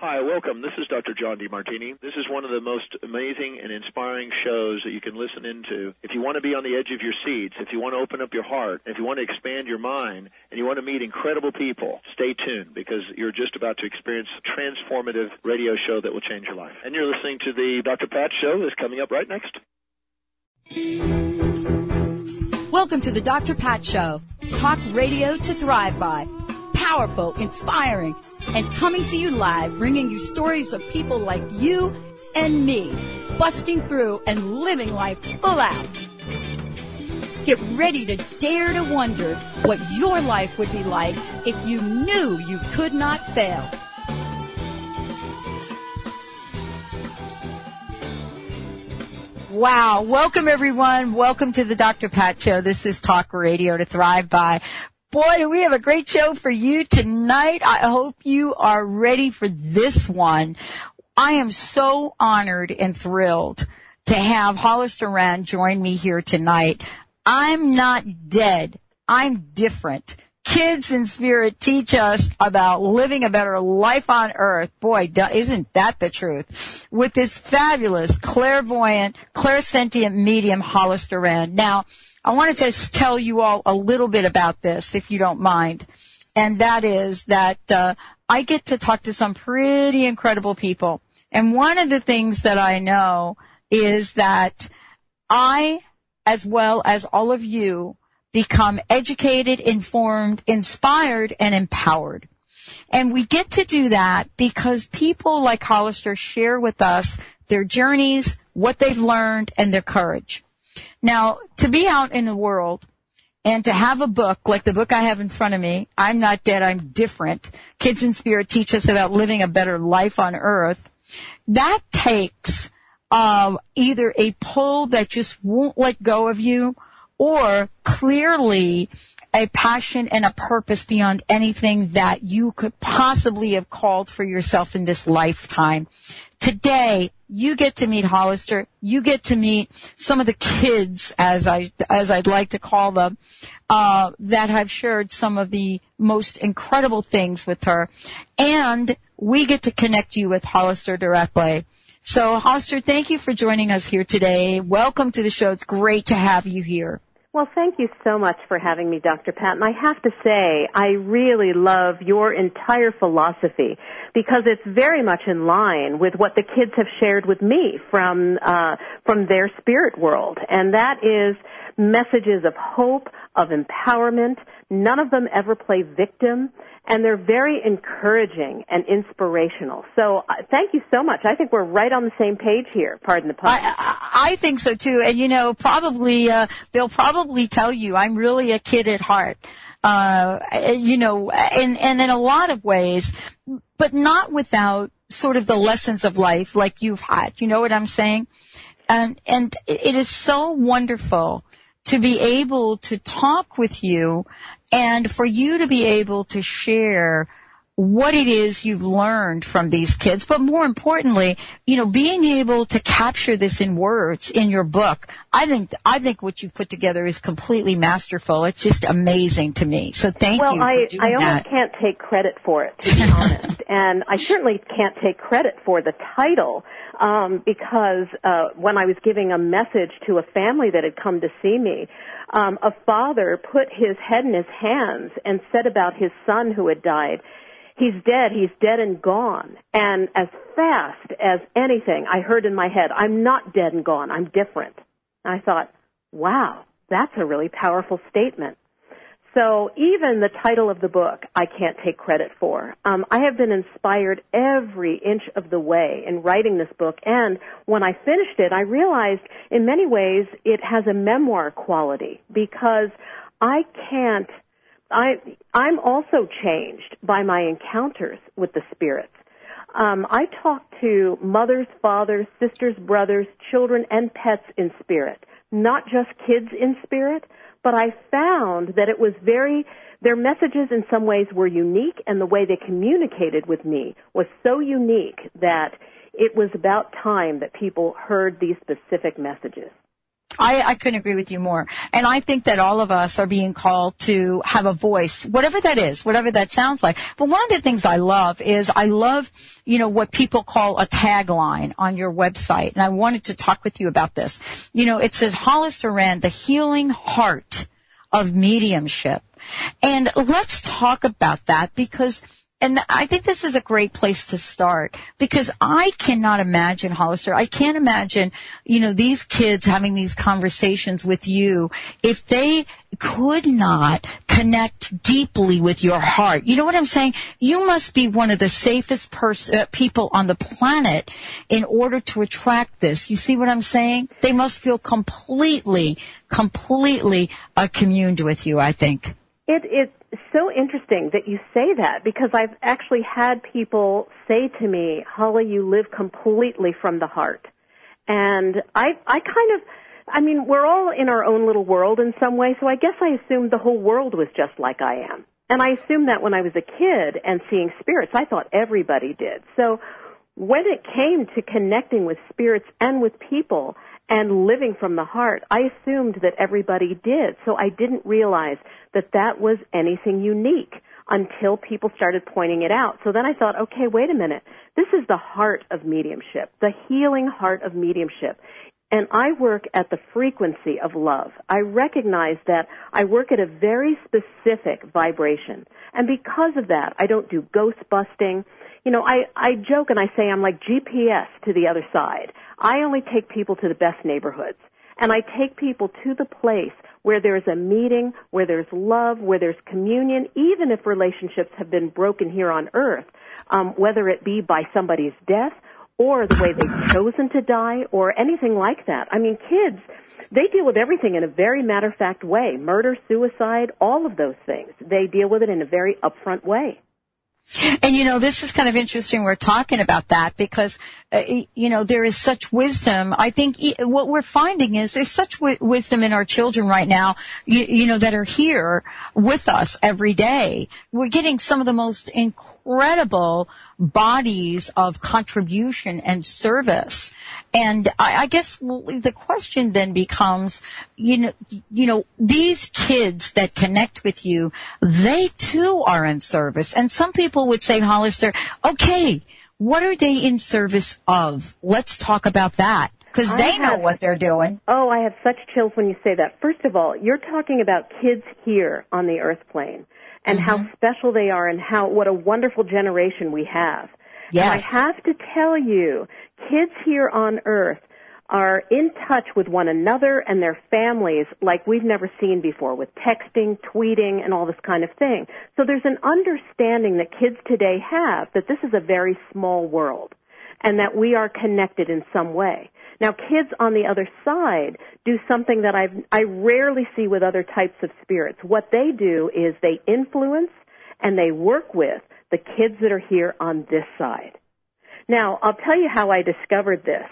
Hi, welcome. This is Dr. John DeMartini. This is one of the most amazing and inspiring shows that you can listen into. If you want to be on the edge of your seats, if you want to open up your heart, if you want to expand your mind, and you want to meet incredible people, stay tuned because you're just about to experience a transformative radio show that will change your life. And you're listening to the Dr. Pat Show that's coming up right next. Welcome to the Dr. Pat Show. Talk radio to thrive by. Powerful, inspiring, and coming to you live, bringing you stories of people like you and me, busting through and living life full out. Get ready to dare to wonder what your life would be like if you knew you could not fail. Wow. Welcome, everyone. Welcome to the Dr. Pat Show. This is Talk Radio to Thrive By. Boy, do we have a great show for you tonight. I hope you are ready for this one. I am so honored and thrilled to have Hollister Rand join me here tonight. I'm not dead. I'm different. Kids in Spirit teach us about living a better life on earth. Boy, isn't that the truth? With this fabulous, clairvoyant, clairsentient medium, Hollister Rand. Now, I wanted to just tell you all a little bit about this, if you don't mind. And that is that I get to talk to some pretty incredible people. And one of the things that I know is that I, as well as all of you, become educated, informed, inspired, and empowered. And we get to do that because people like Hollister share with us their journeys, what they've learned, and their courage. Now, to be out in the world and to have a book like the book I have in front of me, I'm Not Dead, I'm Different, Kids in Spirit teach us about living a better life on earth, that takes either a pull that just won't let go of you or clearly a passion and a purpose beyond anything that you could possibly have called for yourself in this lifetime. Today, you get to meet Hollister. You get to meet some of the kids, as I'd like to call them, that have shared some of the most incredible things with her. And we get to connect you with Hollister directly. So, Hollister, thank you for joining us here today. Welcome to the show. It's great to have you here. Well, thank you so much for having me, Dr. Pat. And I have to say, I really love your entire philosophy because it's very much in line with what the kids have shared with me from their spirit world. And that is messages of hope, of empowerment. None of them ever play victim. And they're very encouraging and inspirational. So thank you so much. I think we're right on the same page here. Pardon the pun. I think so too. And probably they'll probably tell you I'm really a kid at heart. And in a lot of ways, but not without sort of the lessons of life like you've had. You know what I'm saying? And it is so wonderful to be able to talk with you and for you to be able to share what it is you've learned from these kids, but more importantly, being able to capture this in words in your book. I think what you've put together is completely masterful. It's just amazing to me. So thank you for doing that. Well, I almost can't take credit for it, to be honest. And I certainly can't take credit for the title, because when I was giving a message to a family that had come to see me, a father put his head in his hands and said about his son who had died, he's dead and gone. And as fast as anything, I heard in my head, I'm not dead and gone, I'm different. And I thought, wow, that's a really powerful statement. So even the title of the book, I can't take credit for. I have been inspired every inch of the way in writing this book, and when I finished it, I realized in many ways it has a memoir quality because I'm also changed by my encounters with the spirits. I talk to mothers, fathers, sisters, brothers, children, and pets in spirit, not just kids in spirit, but I found that it was their messages in some ways were unique, and the way they communicated with me was so unique that it was about time that people heard these specific messages. I couldn't agree with you more. And I think that all of us are being called to have a voice, whatever that is, whatever that sounds like. But one of the things I love is what people call a tagline on your website. And I wanted to talk with you about this. It says Hollister Rand, the healing heart of mediumship. And let's talk about that and I think this is a great place to start because I cannot imagine, Hollister, I can't imagine, these kids having these conversations with you if they could not connect deeply with your heart. You know what I'm saying? You must be one of the safest people on the planet in order to attract this. You see what I'm saying? They must feel completely communed with you, I think. It's so interesting that you say that because I've actually had people say to me, Holly, you live completely from the heart. And we're all in our own little world in some way, so I guess I assumed the whole world was just like I am. And I assumed that when I was a kid and seeing spirits, I thought everybody did. So when it came to connecting with spirits and with people and living from the heart, I assumed that everybody did. So I didn't realize that was anything unique until people started pointing it out. So then I thought, okay, wait a minute. This is the heart of mediumship, the healing heart of mediumship. And I work at the frequency of love. I recognize that I work at a very specific vibration. And because of that, I don't do ghost busting. I joke and I say I'm like GPS to the other side. I only take people to the best neighborhoods. And I take people to the place where there's a meeting, where there's love, where there's communion, even if relationships have been broken here on earth, whether it be by somebody's death or the way they've chosen to die or anything like that. I mean, kids, they deal with everything in a very matter-of-fact way. Murder, suicide, all of those things. They deal with it in a very upfront way. And, this is kind of interesting we're talking about that because, there is such wisdom. I think what we're finding is there's such wisdom in our children right now, that are here with us every day. We're getting some of the most incredible bodies of contribution and service. And I guess the question then becomes, these kids that connect with you, they too are in service. And some people would say, Hollister, okay, what are they in service of? Let's talk about that. Because they know what they're doing. Oh, I have such chills when you say that. First of all, you're talking about kids here on the earth plane and how special they are and what a wonderful generation we have. Yes. And I have to tell you, kids here on earth are in touch with one another and their families like we've never seen before, with texting, tweeting, and all this kind of thing. So there's an understanding that kids today have that this is a very small world and that we are connected in some way. Now, kids on the other side do something that I rarely see with other types of spirits. What they do is they influence and they work with the kids that are here on this side. Now, I'll tell you how I discovered this.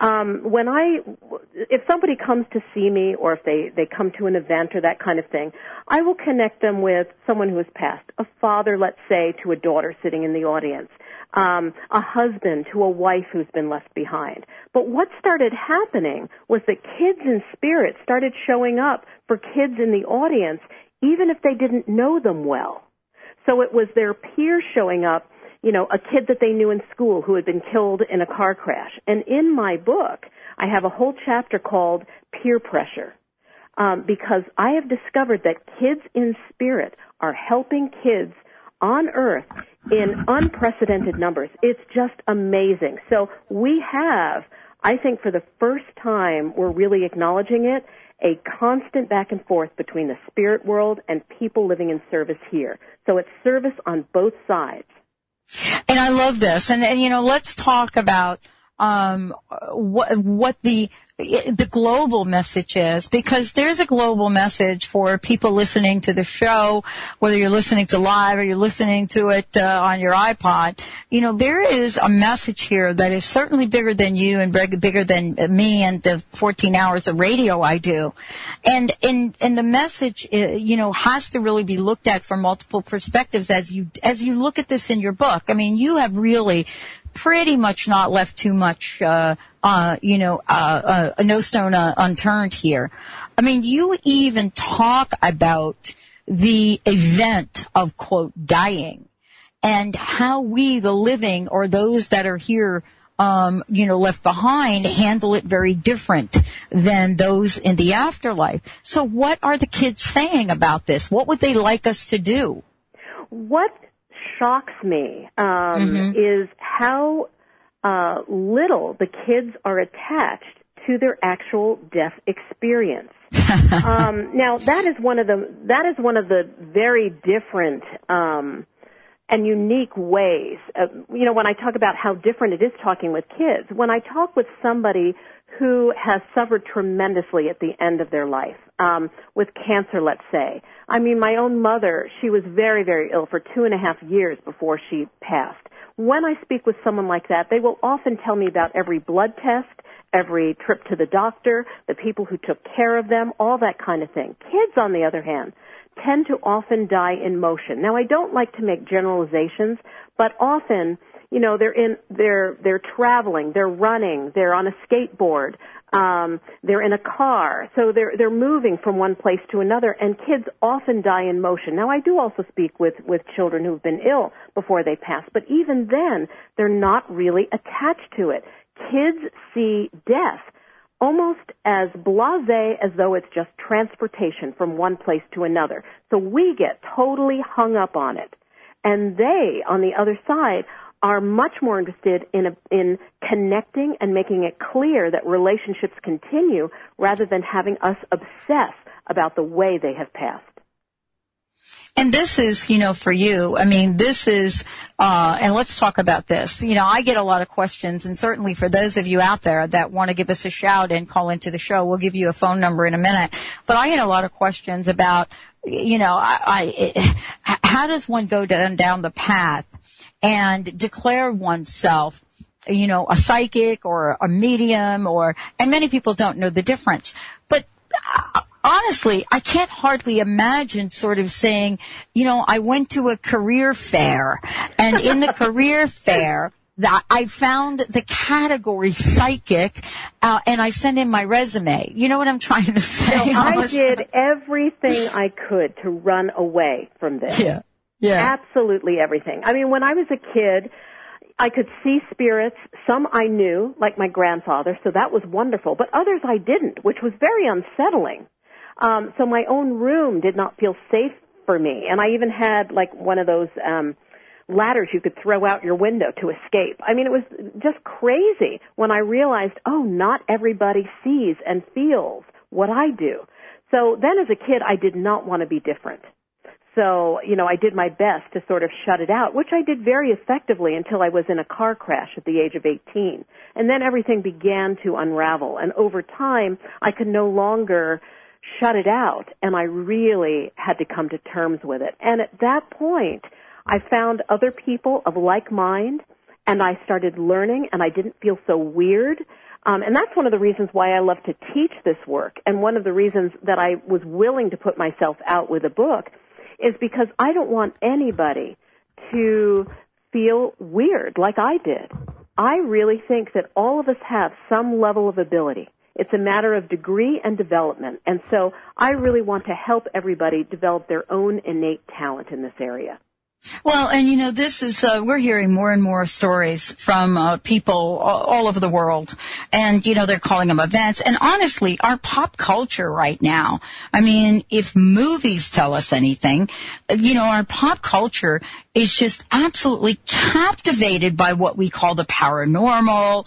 If somebody comes to see me or if they come to an event or that kind of thing, I will connect them with someone who has passed, a father, let's say, to a daughter sitting in the audience, a husband to a wife who's been left behind. But what started happening was that kids in spirit started showing up for kids in the audience, even if they didn't know them well. So it was their peers showing up, a kid that they knew in school who had been killed in a car crash. And in my book, I have a whole chapter called Peer Pressure, because I have discovered that kids in spirit are helping kids on earth in unprecedented numbers. It's just amazing. So we have, I think for the first time, we're really acknowledging it, a constant back and forth between the spirit world and people living in service here. So it's service on both sides. And I love this. And let's talk about what the global message is, because there's a global message for people listening to the show, whether you're listening to live or you're listening to it on your iPod. There is a message here that is certainly bigger than you and bigger than me and the 14 hours of radio I do. And the message, has to really be looked at from multiple perspectives as you look at this in your book. I mean, you have really pretty much not left too much no stone unturned here. I mean, you even talk about the event of, quote, dying, and how we, the living, or those that are here, left behind, handle it very different than those in the afterlife. So what are the kids saying about this? What would they like us to do? What shocks me is how little the kids are attached to their actual death experience. Now that is one of the very different and unique ways. When I talk about how different it is talking with kids, when I talk with somebody who has suffered tremendously at the end of their life, with cancer, let's say. I mean, my own mother, she was very, very ill for 2.5 years before she passed. When I speak with someone like that, they will often tell me about every blood test, every trip to the doctor, the people who took care of them, all that kind of thing. Kids, on the other hand, tend to often die in motion. Now, I don't like to make generalizations, but often, they're traveling, they're running, they're on a skateboard, they're in a car, so they're moving from one place to another, and kids often die in motion. Now, I do also speak with children who've been ill before they pass, but even then, they're not really attached to it. Kids see death almost as blasé as though it's just transportation from one place to another. So we get totally hung up on it. And they, on the other side, are much more interested in connecting and making it clear that relationships continue rather than having us obsess about the way they have passed. And this is, for you, I mean, this is, and let's talk about this. I get a lot of questions, and certainly for those of you out there that want to give us a shout and call into the show, we'll give you a phone number in a minute. But I get a lot of questions about, how does one go down the path and declare oneself, a psychic or a medium, and many people don't know the difference. But honestly, I can't hardly imagine sort of saying, I went to a career fair, and in the career fair, that I found the category psychic, and I sent in my resume. You know what I'm trying to say? I did everything I could to run away from this. Yeah. Absolutely everything. I mean, when I was a kid, I could see spirits. Some I knew, like my grandfather, so that was wonderful. But others I didn't, which was very unsettling. So my own room did not feel safe for me. And I even had like one of those ladders you could throw out your window to escape. I mean, it was just crazy when I realized, not everybody sees and feels what I do. So then as a kid, I did not want to be different. So, I did my best to sort of shut it out, which I did very effectively until I was in a car crash at the age of 18. And then everything began to unravel. And over time, I could no longer shut it out, and I really had to come to terms with it. And at that point, I found other people of like mind, and I started learning, and I didn't feel so weird. And that's one of the reasons why I love to teach this work, and one of the reasons that I was willing to put myself out with a book is because I don't want anybody to feel weird like I did. I really think that all of us have some level of ability. It's a matter of degree and development. And so I really want to help everybody develop their own innate talent in this area. Well, and this is, we're hearing more and more stories from people all over the world. And, they're calling them events. And honestly, our pop culture right now, I mean, if movies tell us anything, our pop culture is just absolutely captivated by what we call the paranormal,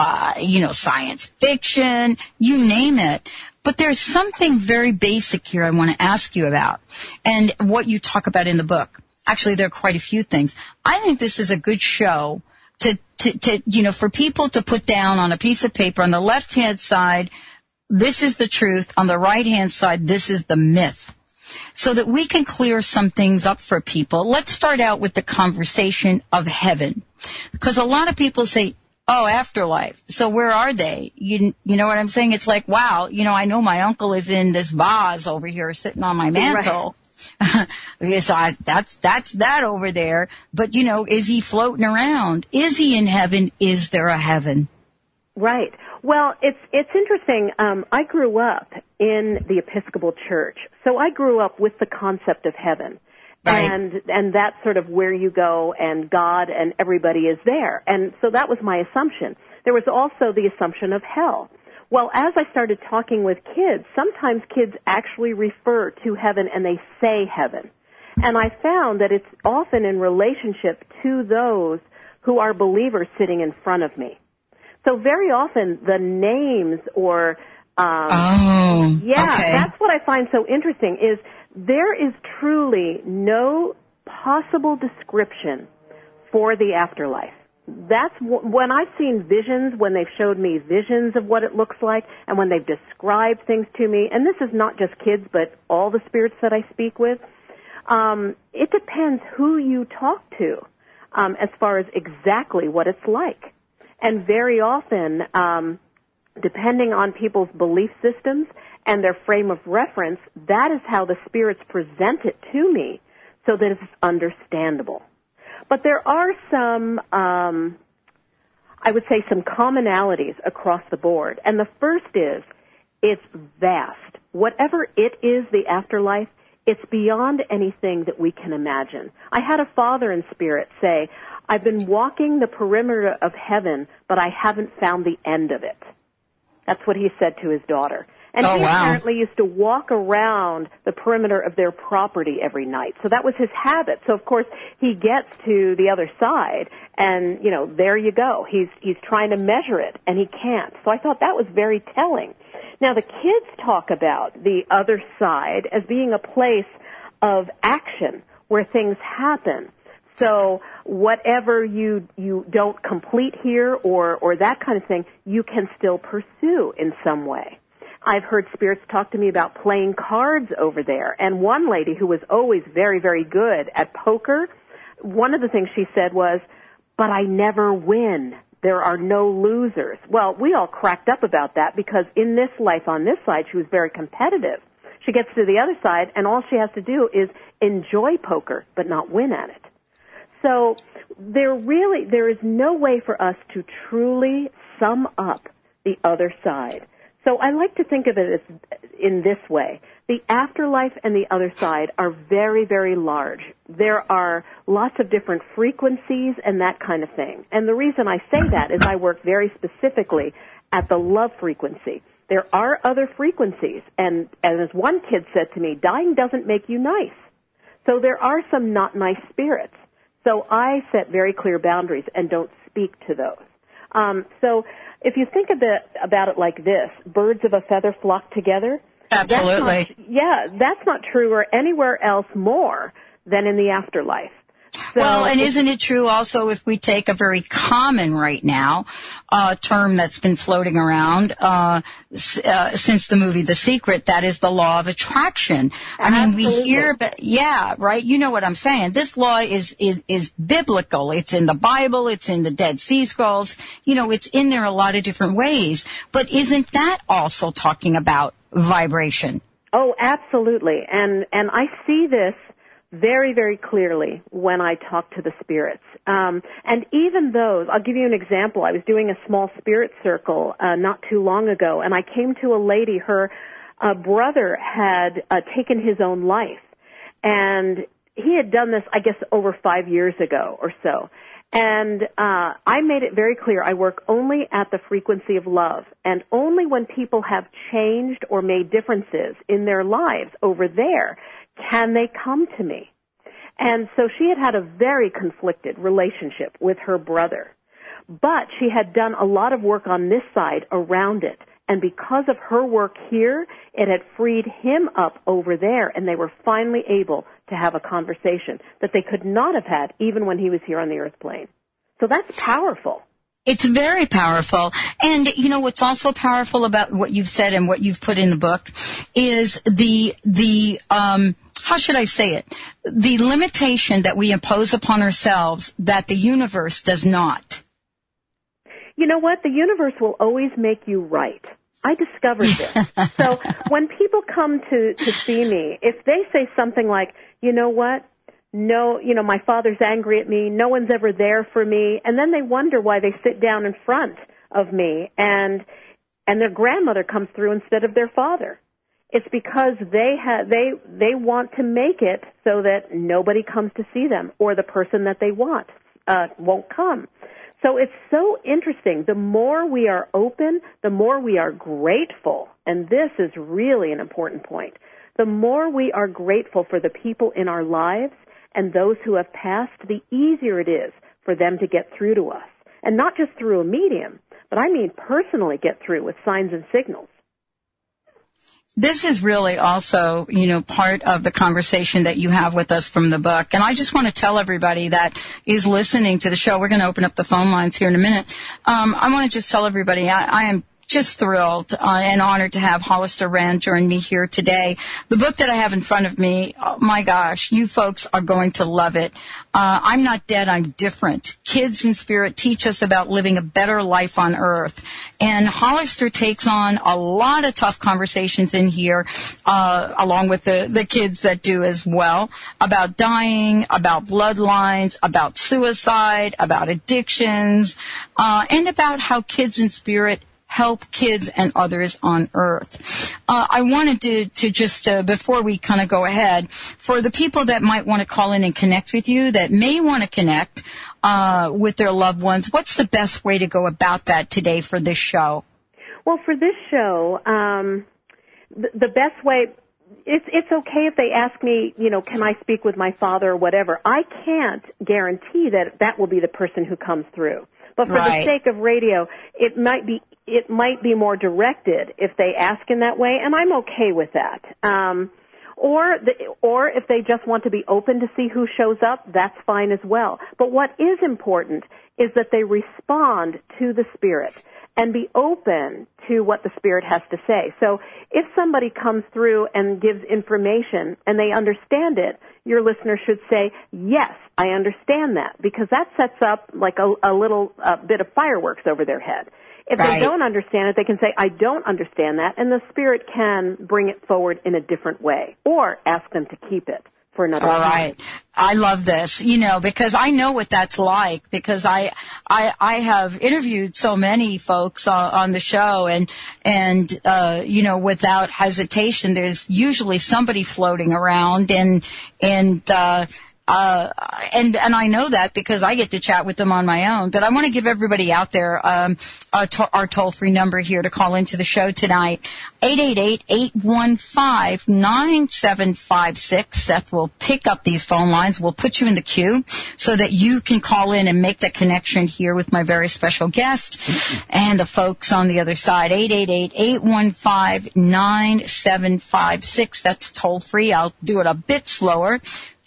science fiction, you name it. But there's something very basic here I want to ask you about, and what you talk about in the book. Actually, there are quite a few things. I think this is a good show to for people to put down on a piece of paper on the left-hand side, this is the truth. On the right-hand side, this is the myth. So that we can clear some things up for people. Let's start out with the conversation of heaven. Because a lot of people say, afterlife. So where are they? You know what I'm saying? It's like, wow, I know my uncle is in this vase over here sitting on my mantle. Right. So that's that over there. But, is he floating around? Is he in heaven? Is there a heaven? Right. Well, it's interesting. I grew up in the Episcopal Church, so I grew up with the concept of heaven. Right. And that's sort of where you go, and God and everybody is there. And so that was my assumption. There was also the assumption of hell. Well, as I started talking with kids, sometimes kids actually refer to heaven and they say heaven. And I found that it's often in relationship to those who are believers sitting in front of me. So very often the names or okay. That's what I find so interesting is there is truly no possible description for the afterlife. That's when I've seen visions, when they've showed me visions of what it looks like, and when they've described things to me, and this is not just kids, but all the spirits that I speak with, it depends who you talk to as far as exactly what it's like. And very often, depending on people's belief systems and their frame of reference, that is how the spirits present it to me so that it's understandable. But there are some, I would say, some commonalities across the board. And the first is, it's vast. Whatever it is, the afterlife, it's beyond anything that we can imagine. I had a father in spirit say, I've been walking the perimeter of heaven, but I haven't found the end of it. That's what he said to his daughter. And he apparently used to walk around the perimeter of their property every night. So that was his habit. So, of course, he gets to the other side, and, you know, there you go. He's trying to measure it, and he can't. So I thought that was very telling. Now, the kids talk about the other side as being a place of action where things happen. So whatever you don't complete here or that kind of thing, you can still pursue in some way. I've heard spirits talk to me about playing cards over there. And one lady who was always very, very good at poker, one of the things she said was, but I never win. There are no losers. Well, we all cracked up about that because in this life on this side, she was very competitive. She gets to the other side, and all she has to do is enjoy poker, but not win at it. So there is no way for us to truly sum up the other side. So I like to think of it as in this way. The afterlife and the other side are very, very large. There are lots of different frequencies and that kind of thing. And the reason I say that is I work very specifically at the love frequency. There are other frequencies, and as one kid said to me, dying doesn't make you nice. So there are some not nice spirits. So I set very clear boundaries and don't speak to those. So if you think about it like this, birds of a feather flock together. Absolutely. That's not true or anywhere else more than in the afterlife. So, well, and isn't it true also if we take a very common right now term that's been floating around since the movie The Secret, that is the law of attraction. I mean, we hear, right? You know what I'm saying. This law is biblical. It's in the Bible. It's in the Dead Sea Scrolls. You know, it's in there a lot of different ways. But isn't that also talking about vibration? Oh, absolutely. And I see this very, very clearly when I talk to the spirits. And even those, I'll give you an example. I was doing a small spirit circle not too long ago, and I came to a lady, her brother had taken his own life. And he had done this, I guess, over 5 years ago or so. And I made it very clear I work only at the frequency of love, and only when people have changed or made differences in their lives over there can they come to me. And so she had a very conflicted relationship with her brother. But she had done a lot of work on this side around it. And because of her work here, it had freed him up over there, and they were finally able to have a conversation that they could not have had even when he was here on the earth plane. So that's powerful. It's very powerful. And, you know, what's also powerful about what you've said and what you've put in the book is how should I say it? The limitation that we impose upon ourselves that the universe does not. You know what? The universe will always make you right. I discovered this. So when people come to see me, if they say something like, you know what? No, you know, my father's angry at me. No one's ever there for me. And then they wonder why they sit down in front of me. And and their grandmother comes through instead of their father. It's because they want to make it so that nobody comes to see them, or the person that they want won't come. So it's so interesting. The more we are open, the more we are grateful, and this is really an important point. The more we are grateful for the people in our lives and those who have passed, the easier it is for them to get through to us. And not just through a medium, but I mean personally get through with signs and signals. This is really also, part of the conversation that you have with us from the book. And I just want to tell everybody that is listening to the show, we're going to open up the phone lines here in a minute. I want to just tell everybody I am just thrilled and honored to have Hollister Rand join me here today. The book that I have in front of me, oh my gosh, you folks are going to love it. I'm Not Dead, I'm Different. Kids in Spirit teach us about living a better life on Earth. And Hollister takes on a lot of tough conversations in here, along with the kids that do as well, about dying, about bloodlines, about suicide, about addictions, and about how Kids in Spirit help kids and others on Earth. I wanted to just, before we kind of go ahead, for the people that might want to call in and connect with you, that may want to connect with their loved ones, what's the best way to go about that today for this show? Well, for this show, the best way, it's okay if they ask me, can I speak with my father or whatever. I can't guarantee that will be the person who comes through. But for the sake of radio, it might be more directed if they ask in that way, and I'm okay with that. Or if they just want to be open to see who shows up, that's fine as well. But what is important is that they respond to the Spirit and be open to what the Spirit has to say. So if somebody comes through and gives information and they understand it, your listener should say, yes, I understand that, because that sets up like a little bit of fireworks over their head. If they don't understand it, they can say, I don't understand that, and the Spirit can bring it forward in a different way, or ask them to keep it for another time. All right. I love this, because I know what that's like, because I have interviewed so many folks on the show, and without hesitation, there's usually somebody floating around, and I know that because I get to chat with them on my own. But I want to give everybody out there our toll-free number here to call into the show tonight, 888-815-9756. Seth will pick up these phone lines. We'll put you in the queue so that you can call in and make the connection here with my very special guest and the folks on the other side. 888-815-9756. That's toll-free. I'll do it a bit slower.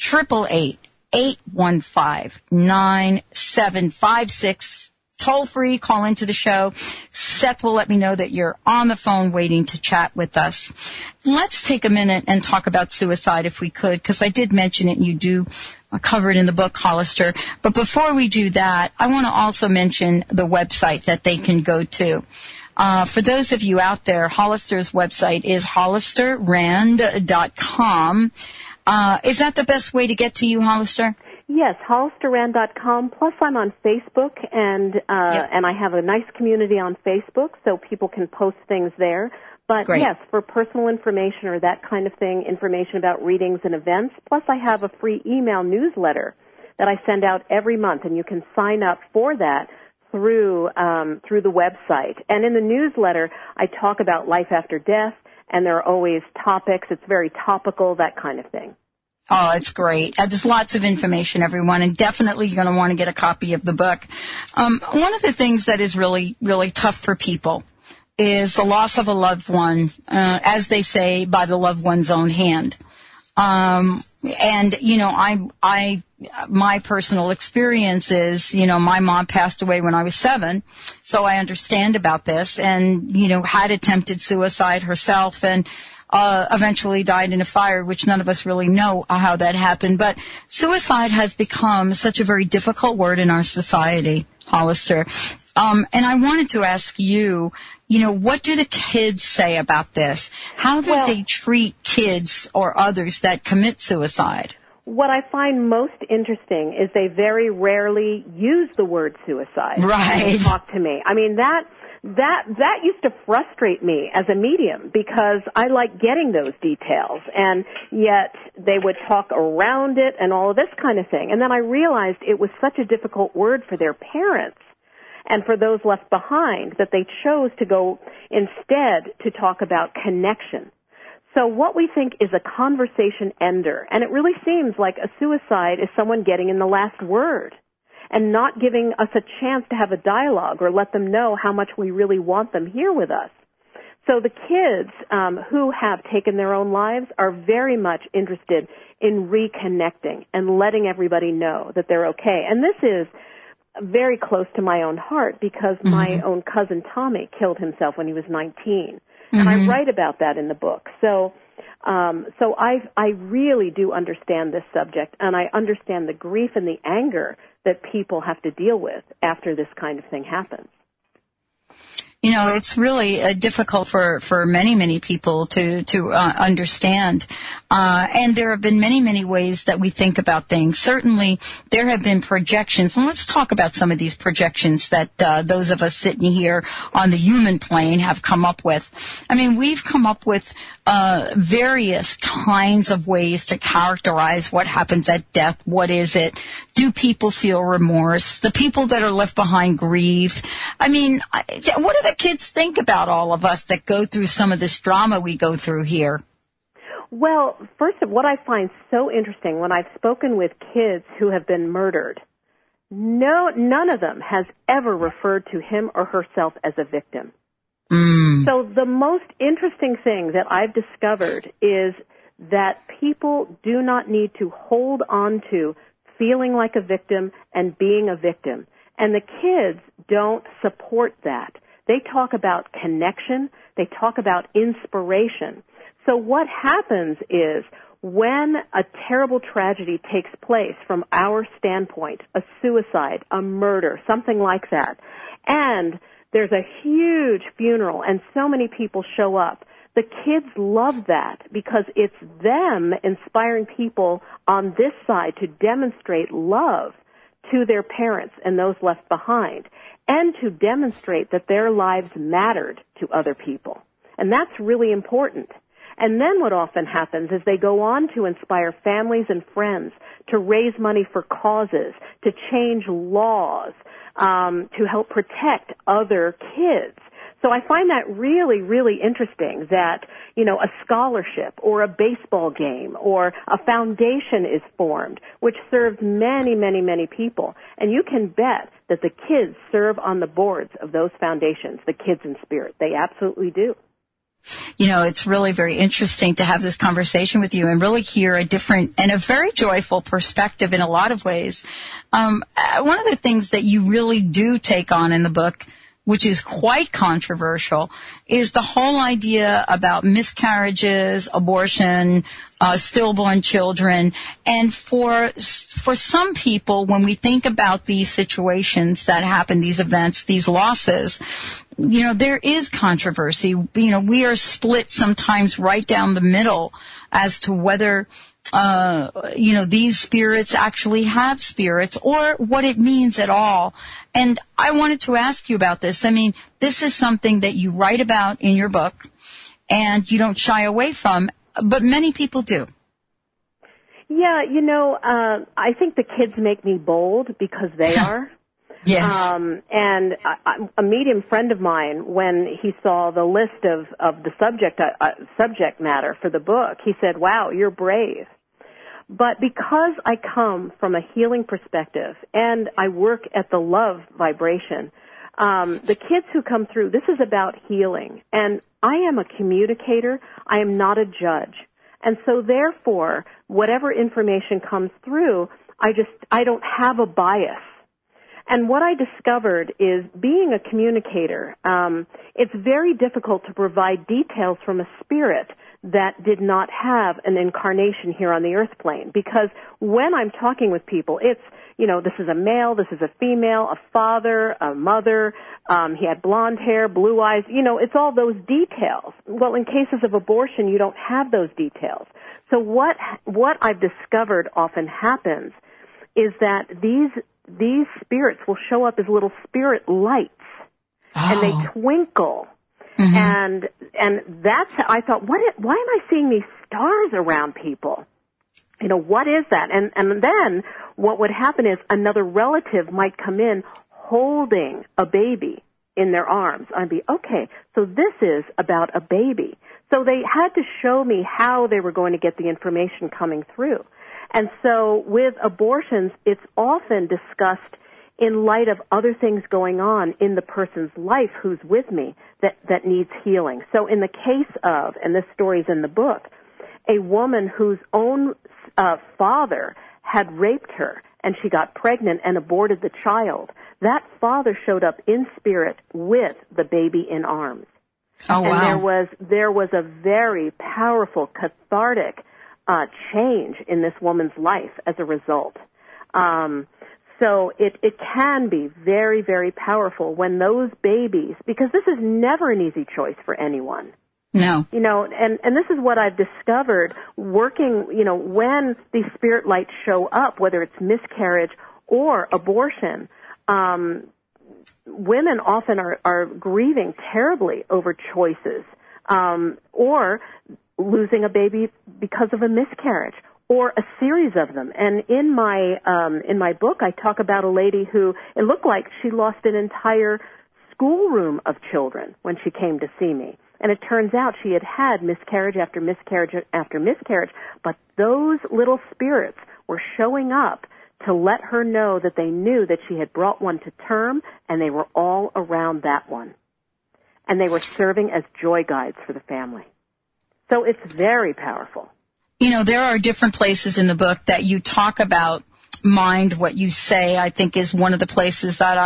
888-815-9756. Toll free, call into the show. Seth will let me know that you're on the phone waiting to chat with us. Let's take a minute and talk about suicide if we could, because I did mention it and you do cover it in the book, Hollister. But before we do that, I want to also mention the website that they can go to. For those of you out there, Hollister's website is hollisterrand.com. Is that the best way to get to you, Hollister? Yes, hollisterrand.com. Plus, I'm on Facebook, and I have a nice community on Facebook, so people can post things there. But Great. Yes, for personal information or that kind of thing, information about readings and events. Plus, I have a free email newsletter that I send out every month, and you can sign up for that through the website. And in the newsletter, I talk about life after death, and there are always topics. It's very topical, that kind of thing. Oh, it's great. There's lots of information, everyone, and definitely you're going to want to get a copy of the book. One of the things that is really, really tough for people is the loss of a loved one, as they say, by the loved one's own hand. My personal experience is, my mom passed away when I was 7, so I understand about this, and, had attempted suicide herself, and eventually died in a fire, which none of us really know how that happened. But suicide has become such a very difficult word in our society, Hollister. And I wanted to ask you, what do the kids say about this? How do they treat kids or others that commit suicide? What I find most interesting is they very rarely use the word suicide when they talk to me. I mean, that used to frustrate me as a medium because I like getting those details, and yet they would talk around it and all of this kind of thing. And then I realized it was such a difficult word for their parents and for those left behind that they chose to go instead to talk about connection. So what we think is a conversation ender, and it really seems like a suicide is someone getting in the last word and not giving us a chance to have a dialogue or let them know how much we really want them here with us. So the kids who have taken their own lives are very much interested in reconnecting and letting everybody know that they're okay. And this is very close to my own heart because my own cousin Tommy killed himself when he was 19. And I write about that in the book. So I really do understand this subject, and I understand the grief and the anger that people have to deal with after this kind of thing happens. You know, it's really difficult for many, many people to understand. And there have been many, many ways that we think about things. Certainly, there have been projections. And let's talk about some of these projections that those of us sitting here on the human plane have come up with. I mean, we've come up with various kinds of ways to characterize what happens at death. What is it? Do people feel remorse? The people that are left behind grieve. I mean, what do the kids think about all of us that go through some of this drama we go through here? Well, first of what I find so interesting when I've spoken with kids who have been murdered, none of them has ever referred to him or herself as a victim. So the most interesting thing that I've discovered is that people do not need to hold on to feeling like a victim and being a victim. And the kids don't support that. They talk about connection. They talk about inspiration. So what happens is when a terrible tragedy takes place from our standpoint, a suicide, a murder, something like that, and there's a huge funeral and so many people show up, the kids love that because it's them inspiring people on this side to demonstrate love to their parents and those left behind, and to demonstrate that their lives mattered to other people. And that's really important. And then what often happens is they go on to inspire families and friends to raise money for causes, to change laws, to help protect other kids. So I find that really, really interesting that, you know, a scholarship or a baseball game or a foundation is formed, which serves many, many, many people. And you can bet that the kids serve on the boards of those foundations, the Kids in Spirit. They absolutely do. You know, it's really very interesting to have this conversation with you and really hear a different and a very joyful perspective in a lot of ways. One of the things that you really do take on in the book, which is quite controversial, is the whole idea about miscarriages, abortion, stillborn children. And for some people, when we think about these situations that happen, these events, these losses, you know, there is controversy. You know, we are split sometimes right down the middle as to whether you know, these spirits actually have spirits or what it means at all. And I wanted to ask you about this. I mean, this is something that you write about in your book and you don't shy away from, but many people do. Yeah, you know, I think the kids make me bold because they are. Yes. And a medium friend of mine, when he saw the list of the subject matter for the book, he said, "Wow, you're brave." But because I come from a healing perspective and I work at the love vibration, the kids who come through, this is about healing. And I am a communicator. I am not a judge. And so therefore, whatever information comes through, I don't have a bias. And what I discovered is being a communicator, it's very difficult to provide details from a spirit that did not have an incarnation here on the earth plane. Because when I'm talking with people, it's, you know, this is a male, this is a female, a father, a mother, he had blonde hair, blue eyes, you know, it's all those details. Well, in cases of abortion, you don't have those details. So what I've discovered often happens is that these spirits will show up as little spirit lights. and they twinkle. And that's, I thought, why am I seeing these stars around people? You know, what is that? And then what would happen is another relative might come in holding a baby in their arms. I'd be, okay, so this is about a baby. So they had to show me how they were going to get the information coming through. And so with abortions, it's often discussed in light of other things going on in the person's life who's with me that needs healing. So in the case of, and this story's in the book, a woman whose own father had raped her and she got pregnant and aborted the child, that father showed up in spirit with the baby in arms. Oh, wow. And there was a very powerful, cathartic change in this woman's life as a result. So it can be very, very powerful when those babies, because this is never an easy choice for anyone. No. You know, and this is what I've discovered working, you know, when these spirit lights show up, whether it's miscarriage or abortion, women often are grieving terribly over choices, or losing a baby because of a miscarriage, or a series of them. And in my book, I talk about a lady who, it looked like she lost an entire schoolroom of children when she came to see me. And it turns out she had had miscarriage after miscarriage after miscarriage, but those little spirits were showing up to let her know that they knew that she had brought one to term, and they were all around that one. And they were serving as joy guides for the family. So it's very powerful. You know, there are different places in the book that you talk about mind what you say. I think is one of the places that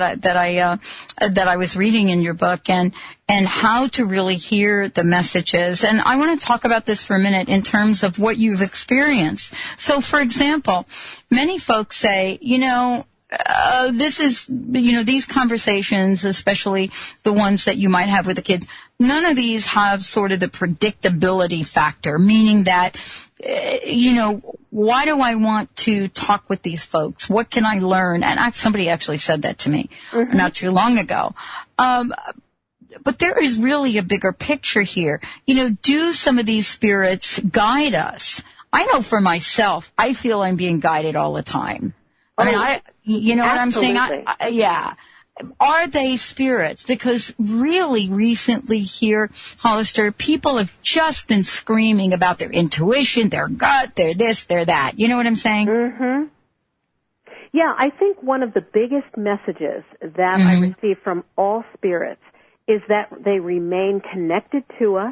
I was reading in your book, and how to really hear the messages. And I want to talk about this for a minute in terms of what you've experienced. So, for example, many folks say, this is, these conversations, especially the ones that you might have with the kids, none of these have sort of the predictability factor, meaning that, why do I want to talk with these folks? What can I learn? And somebody actually said that to me not too long ago. But there is really a bigger picture here. Do some of these spirits guide us? I know for myself, I feel I'm being guided all the time. I mean, what I'm saying? Yeah. Are they spirits? Because really recently here, Hollister, people have just been screaming about their intuition, their gut, their this, their that. You know what I'm saying? Mm-hmm. Yeah, I think one of the biggest messages that I receive from all spirits is that they remain connected to us,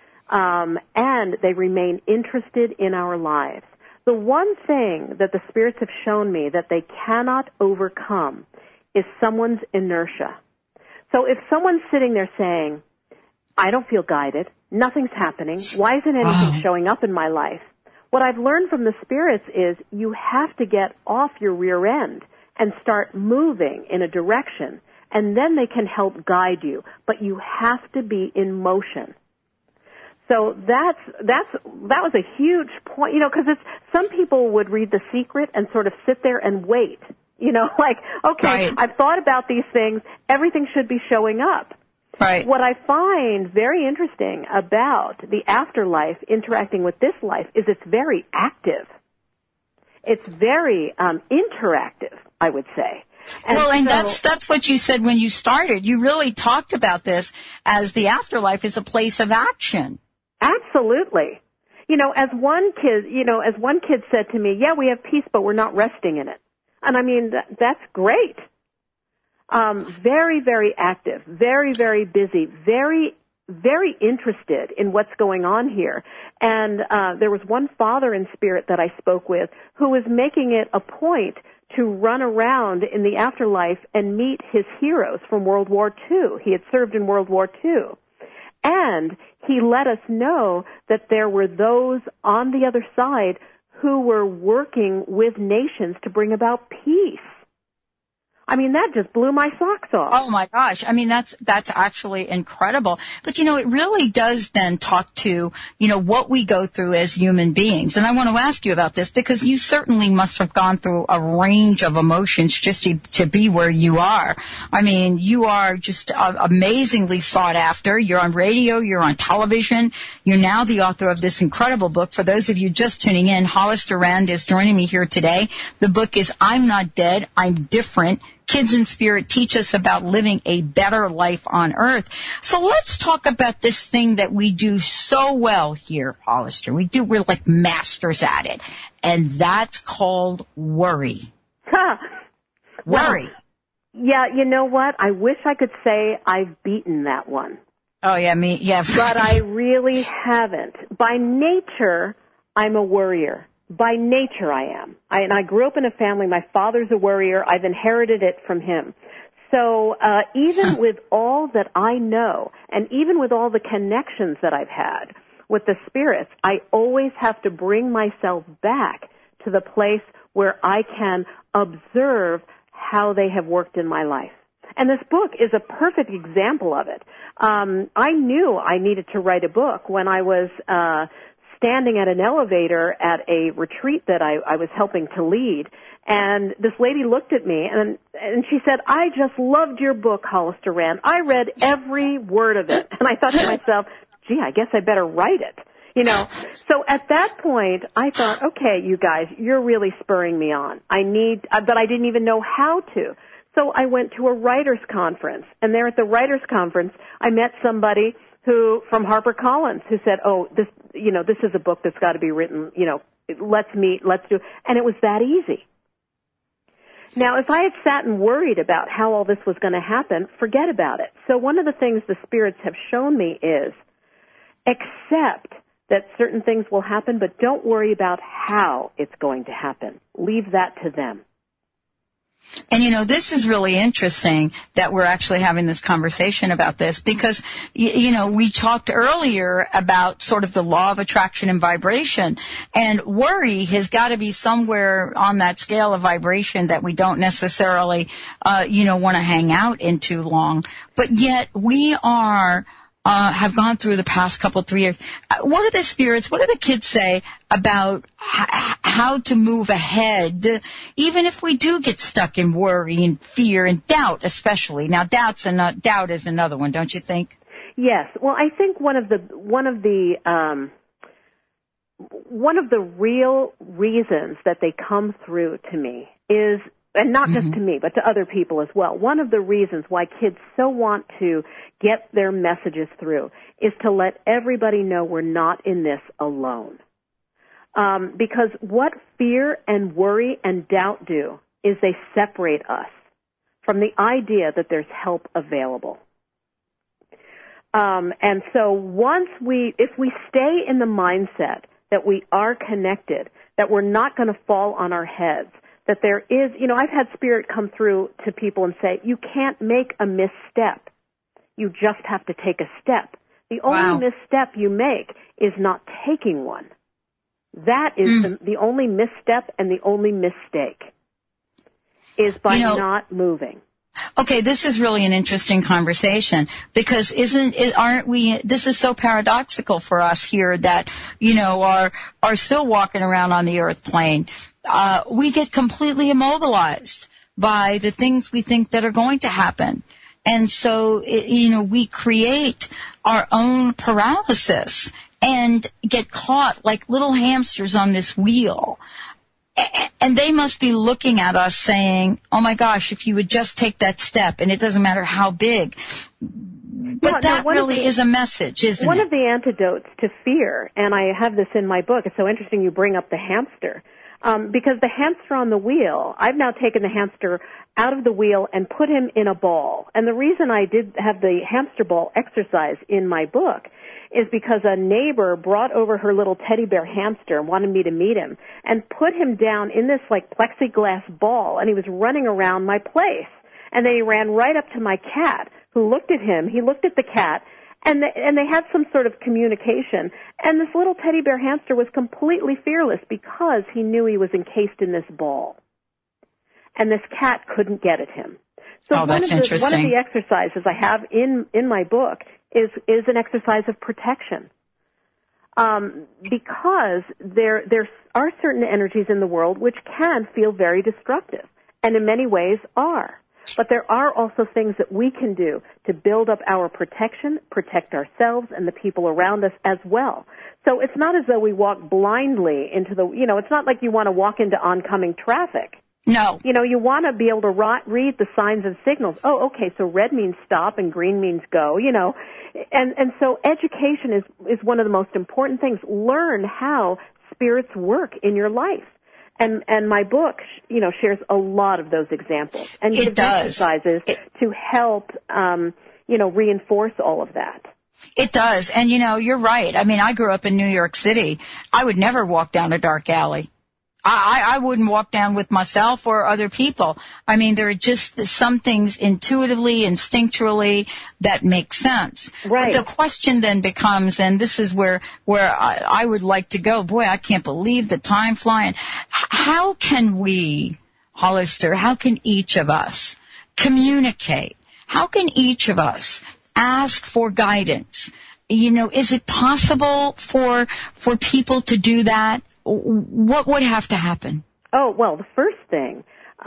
and they remain interested in our lives. The one thing that the spirits have shown me that they cannot overcome is someone's inertia. So if someone's sitting there saying, I don't feel guided, nothing's happening, why isn't anything showing up in my life? What I've learned from the spirits is you have to get off your rear end and start moving in a direction, and then they can help guide you, but you have to be in motion. So that was a huge point, because some people would read The Secret and sort of sit there and wait. Okay, I've thought about these things, everything should be showing up. Right. What I find very interesting about the afterlife interacting with this life is it's very active. It's very interactive, I would say. And that's what you said when you started. You really talked about this as the afterlife is a place of action. Absolutely. As one kid said to me, yeah, we have peace, but we're not resting in it. And I mean, that's great. Very, very active, very, very busy, very, very interested in what's going on here. And there was one father in spirit that I spoke with who was making it a point to run around in the afterlife and meet his heroes from World War II. He had served in World War II. And he let us know that there were those on the other side who were working with nations to bring about peace. I mean, that just blew my socks off. Oh my gosh. I mean, that's actually incredible. But it really does then talk to, what we go through as human beings. And I want to ask you about this because you certainly must have gone through a range of emotions just to be where you are. I mean, you are just amazingly sought after. You're on radio. You're on television. You're now the author of this incredible book. For those of you just tuning in, Hollister Rand is joining me here today. The book is I'm Not Dead, I'm Different. Kids in Spirit teach us about living a better life on Earth. So let's talk about this thing that we do so well here, Hollister. We're like masters at it. And that's called worry. Worry. Yeah, you know what? I wish I could say I've beaten that one. Oh, yeah, me, yeah. But I really haven't. By nature, I'm a worrier. By nature, I am. And I grew up in a family. My father's a worrier. I've inherited it from him. So even with all that I know, and even with all the connections that I've had with the spirits, I always have to bring myself back to the place where I can observe how they have worked in my life. And this book is a perfect example of it. I knew I needed to write a book when I was standing at an elevator at a retreat that I was helping to lead, and this lady looked at me and she said, I just loved your book, Hollister Rand. I read every word of it. And I thought to myself, gee, I guess I better write it. So at that point, I thought, okay, you guys, you're really spurring me on. But I didn't even know how to. So I went to a writer's conference, and there at the writer's conference, I met somebody from HarperCollins who said, oh, this is a book that's got to be written, let's meet, let's do, and it was that easy. Now, if I had sat and worried about how all this was going to happen, forget about it. So one of the things the spirits have shown me is accept that certain things will happen, but don't worry about how it's going to happen. Leave that to them. And, this is really interesting that we're actually having this conversation about this because, we talked earlier about sort of the law of attraction and vibration, and worry has got to be somewhere on that scale of vibration that we don't necessarily, want to hang out in too long. But yet we have gone through the past 3 years. What do the spirits, what do the kids say about how to move ahead, even if we do get stuck in worry and fear and doubt, especially? Now, doubt is another one, don't you think? Yes. Well, I think one of the real reasons that they come through to me is, and not just to me, but to other people as well. One of the reasons why kids so want to get their messages through is to let everybody know we're not in this alone. Because what fear and worry and doubt do is they separate us from the idea that there's help available. And so if we stay in the mindset that we are connected, that we're not going to fall on our heads, that there is, I've had spirit come through to people and say, you can't make a misstep. You just have to take a step. The only misstep you make is not taking one. That is the only misstep and the only mistake is by not moving. Okay, this is really an interesting conversation because aren't we, this is so paradoxical for us here that, are still walking around on the earth plane. We get completely immobilized by the things we think that are going to happen. And so, we create our own paralysis and get caught like little hamsters on this wheel. And they must be looking at us saying, oh my gosh, if you would just take that step, and it doesn't matter how big. But that really is a message, isn't it? One of the antidotes to fear, and I have this in my book, it's so interesting you bring up the hamster, because the hamster on the wheel, I've now taken the hamster out of the wheel and put him in a ball. And the reason I did have the hamster ball exercise in my book is because a neighbor brought over her little teddy bear hamster and wanted me to meet him and put him down in this like plexiglass ball, and he was running around my place. And then he ran right up to my cat, who looked at him. He looked at the cat, and they had some sort of communication. And this little teddy bear hamster was completely fearless because he knew he was encased in this ball. and this cat couldn't get at him. So one of the exercises I have in my book is an exercise of protection. Because there are certain energies in the world which can feel very destructive, and in many ways are. But there are also things that we can do to build up our protection, protect ourselves and the people around us as well. So it's not as though we walk blindly into it's not like you want to walk into oncoming traffic. No. You want to be able to read the signs and signals. Oh, okay, so red means stop and green means go, And so education is one of the most important things. Learn how spirits work in your life. And my book, shares a lot of those examples. And gives exercises to help, reinforce all of that. It does. And, you're right. I mean, I grew up in New York City. I would never walk down a dark alley. I wouldn't walk down with myself or other people. I mean, there are just some things intuitively, instinctually that make sense. Right. But the question then becomes, and this is where I would like to go, boy, I can't believe the time flying. How can we, Hollister, how can each of us communicate? How can each of us ask for guidance? Is it possible for people to do that? What would have to happen? Oh, well, the first thing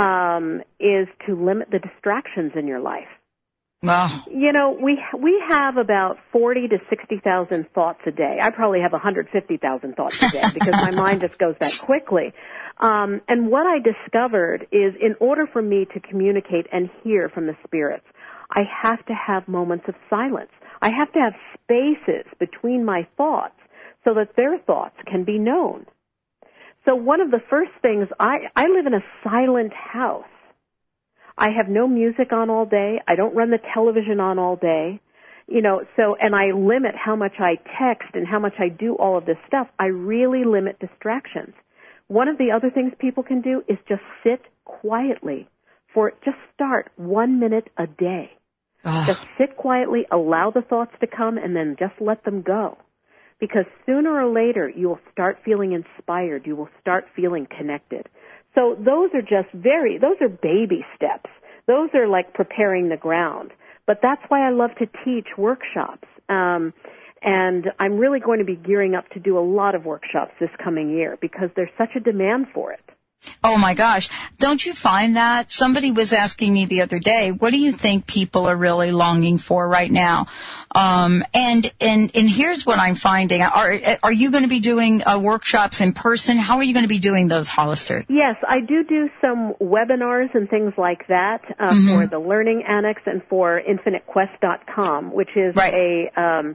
is to limit the distractions in your life. Oh. We have about 40 to 60,000 thoughts a day. I probably have 150,000 thoughts a day because my mind just goes that quickly. And what I discovered is in order for me to communicate and hear from the spirits, I have to have moments of silence. I have to have spaces between my thoughts so that their thoughts can be known. So one of the first things, I live in a silent house. I have no music on all day. I don't run the television on all day. And I limit how much I text and how much I do all of this stuff. I really limit distractions. One of the other things people can do is just sit quietly just start 1 minute a day. Just sit quietly, allow the thoughts to come, and then just let them go. Because sooner or later, you will start feeling inspired. You will start feeling connected. So those are baby steps. Those are like preparing the ground. But that's why I love to teach workshops. And I'm really going to be gearing up to do a lot of workshops this coming year because there's such a demand for it. Oh my gosh. Don't you find that? Somebody was asking me the other day, what do you think people are really longing for right now? And here's what I'm finding. Are you going to be doing workshops in person? How are you going to be doing those, Hollister? Yes, I do some webinars and things like that for the Learning Annex and for InfiniteQuest.com, which is a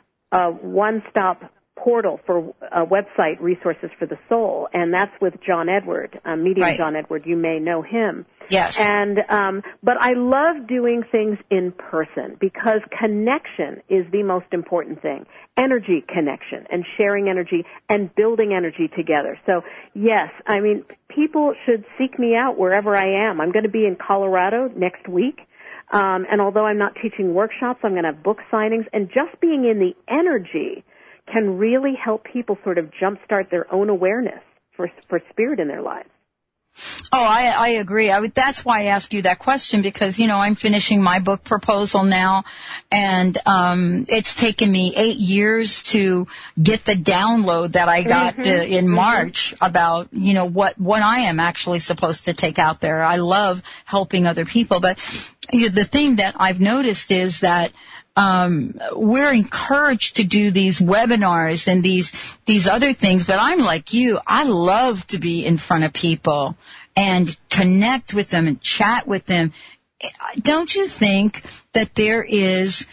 one-stop portal for website resources for the soul, and that's with John Edward, medium John Edward. You may know him. Yes. And but I love doing things in person because connection is the most important thing. Energy connection and sharing energy and building energy together. So yes, I mean people should seek me out wherever I am. I'm going to be in Colorado next week. And although I'm not teaching workshops, I'm going to have book signings, and just being in the energy can really help people sort of jumpstart their own awareness for spirit in their lives. Oh, I agree. That's why I asked you that question because, I'm finishing my book proposal now, and it's taken me 8 years to get the download that I got in March about, what I am actually supposed to take out there. I love helping other people, but the thing that I've noticed is that we're encouraged to do these webinars and these other things, but I'm like you. I love to be in front of people and connect with them and chat with them. Don't you think that there is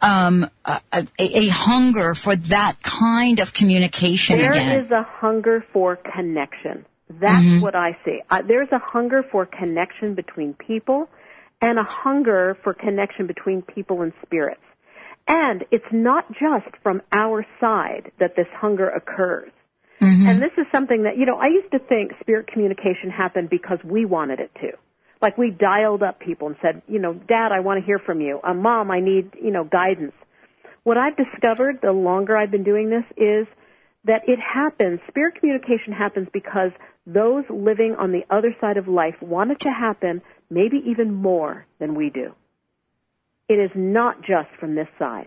a hunger for that kind of communication again? There is a hunger for connection. That's what I see. There's a hunger for connection between people and a hunger for connection between people and spirits. And it's not just from our side that this hunger occurs. And this is something that, I used to think spirit communication happened because we wanted it to. Like we dialed up people and said, Dad, I want to hear from you. Mom, I need, guidance. What I've discovered the longer I've been doing this is that it happens, spirit communication happens because those living on the other side of life want it to happen maybe even more than we do. It is not just from this side.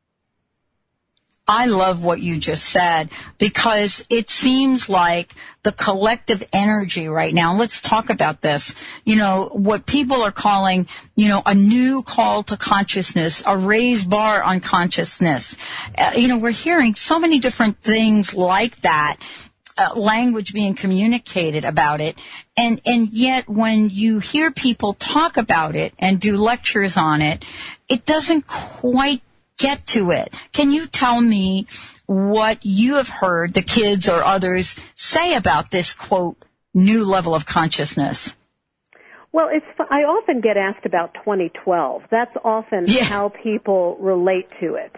I love what you just said, because it seems like the collective energy right now, let's talk about this, what people are calling, a new call to consciousness, a raised bar on consciousness. We're hearing so many different things like that, language being communicated about it. And yet when you hear people talk about it and do lectures on it, it doesn't quite get to it. Can you tell me what you have heard the kids or others say about this, quote, new level of consciousness? Well, I often get asked about 2012. That's often how people relate to it.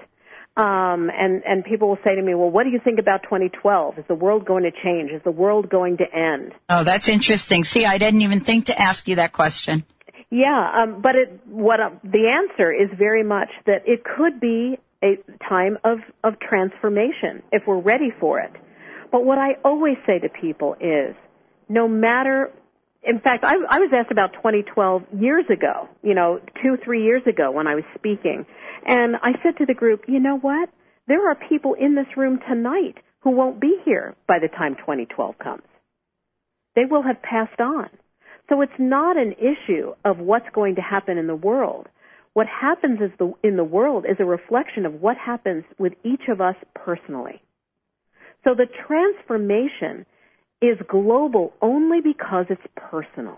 And people will say to me, well, what do you think about 2012? Is the world going to change? Is the world going to end? Oh, that's interesting. See, I didn't even think to ask you that question. Yeah, but the answer is very much that it could be a time of transformation if we're ready for it. But what I always say to people is, no matter, in fact, I was asked about 2012 years ago, 2-3 years ago when I was speaking, and I said to the group, you know what? There are people in this room tonight who won't be here by the time 2012 comes. They will have passed on. So it's not an issue of what's going to happen in the world. What happens in the world is a reflection of what happens with each of us personally. So the transformation is global only because it's personal.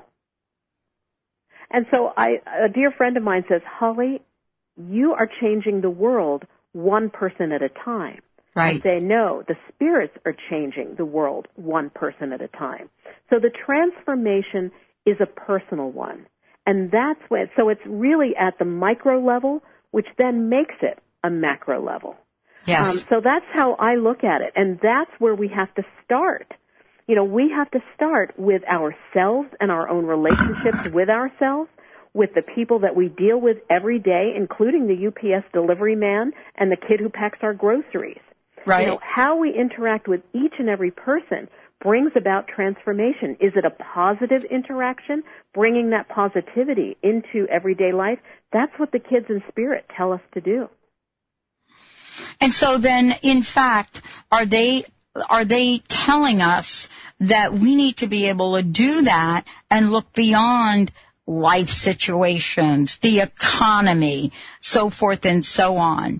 And so a dear friend of mine says, Holly, you are changing the world one person at a time. Right. I say, no, the spirits are changing the world one person at a time. So the transformation is a personal one. And that's when, so it's really at the micro level, which then makes it a macro level. Yes. So that's how I look at it. And that's where we have to start. We have to start with ourselves and our own relationships with ourselves, with the people that we deal with every day, including the UPS delivery man and the kid who packs our groceries. Right. How we interact with each and every person brings about transformation. Is it a positive interaction, bringing that positivity into everyday life? That's what the kids in spirit tell us to do. And so then, in fact, are they telling us that we need to be able to do that and look beyond life situations, the economy, so forth and so on?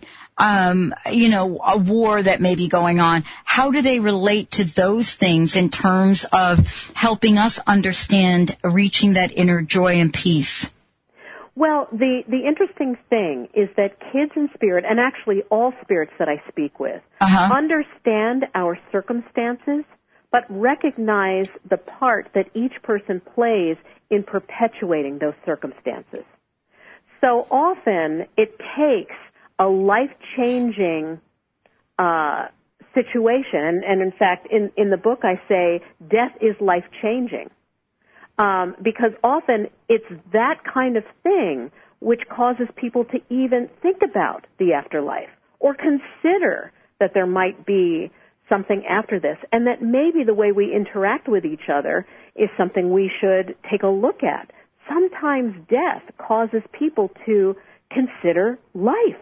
A war that may be going on. How do they relate to those things in terms of helping us understand reaching that inner joy and peace? Well, the interesting thing is that kids in spirit, and actually all spirits that I speak with, understand our circumstances, but recognize the part that each person plays in perpetuating those circumstances. So often it takes a life-changing situation, and in fact, in the book I say, death is life-changing, because often it's that kind of thing which causes people to even think about the afterlife or consider that there might be something after this, and that maybe the way we interact with each other is something we should take a look at. Sometimes death causes people to consider life.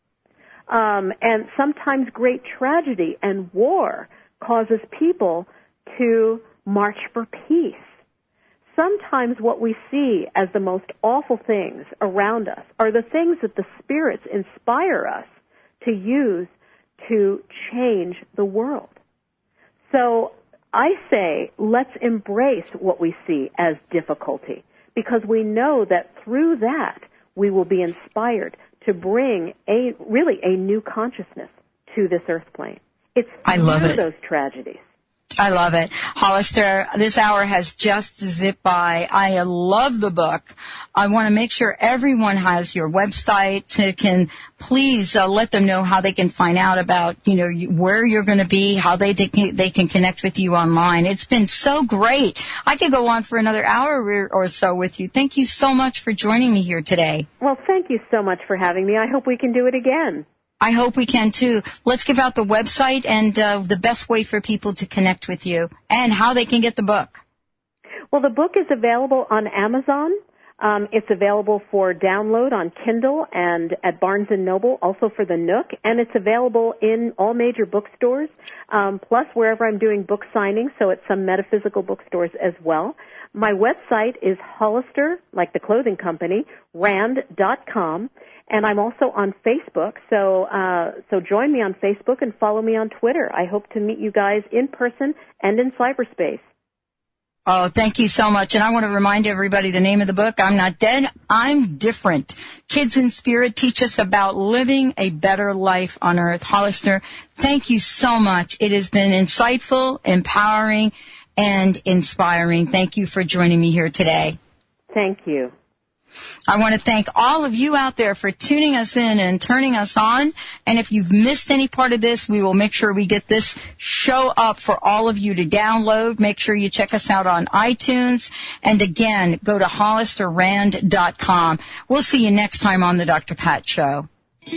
And sometimes great tragedy and war causes people to march for peace. Sometimes what we see as the most awful things around us are the things that the spirits inspire us to use to change the world. So I say, let's embrace what we see as difficulty, because we know that through that we will be inspired to bring a new consciousness to this earth plane. It's through those tragedies. I love it. Hollister, this hour has just zipped by. I love the book. I want to make sure everyone has your website, so can please let them know how they can find out about, where you're going to be, how they can connect with you online. It's been so great. I could go on for another hour or so with you. Thank you so much for joining me here today. Well, thank you so much for having me. I hope we can do it again. I hope we can too. Let's give out the website and the best way for people to connect with you and how they can get the book. Well, the book is available on Amazon. It's available for download on Kindle and at Barnes & Noble, also for the Nook, and it's available in all major bookstores, plus wherever I'm doing book signings, so it's some metaphysical bookstores as well. My website is Hollister, like the clothing company, Rand.com, and I'm also on Facebook, so join me on Facebook and follow me on Twitter. I hope to meet you guys in person and in cyberspace. Oh, thank you so much. And I want to remind everybody the name of the book, I'm Not Dead, I'm Different. Kids in Spirit teach us about living a better life on earth. Hollister, thank you so much. It has been insightful, empowering, and inspiring. Thank you for joining me here today. Thank you. I want to thank all of you out there for tuning us in and turning us on. And if you've missed any part of this, we will make sure we get this show up for all of you to download. Make sure you check us out on iTunes. And again, go to HollisterRand.com. We'll see you next time on the Dr. Pat Show.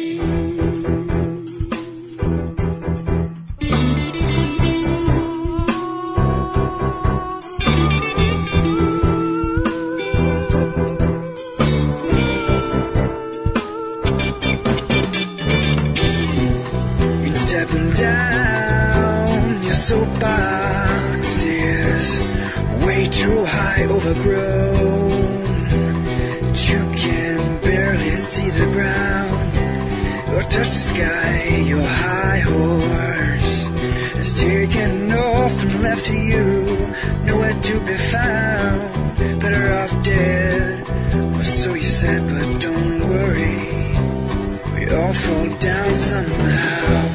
Stepping down your soapbox is way too high, overgrown. You can barely see the ground or touch the sky. Your high horse has taken off and left you nowhere to be found. Better off dead, or so you said, but don't worry, we all fall down somehow.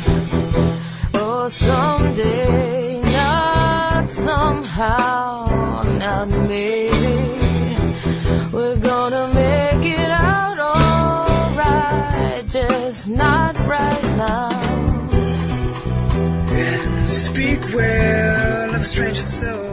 Someday, not somehow, not maybe, we're gonna make it out alright, just not right now. And speak well of a stranger's soul.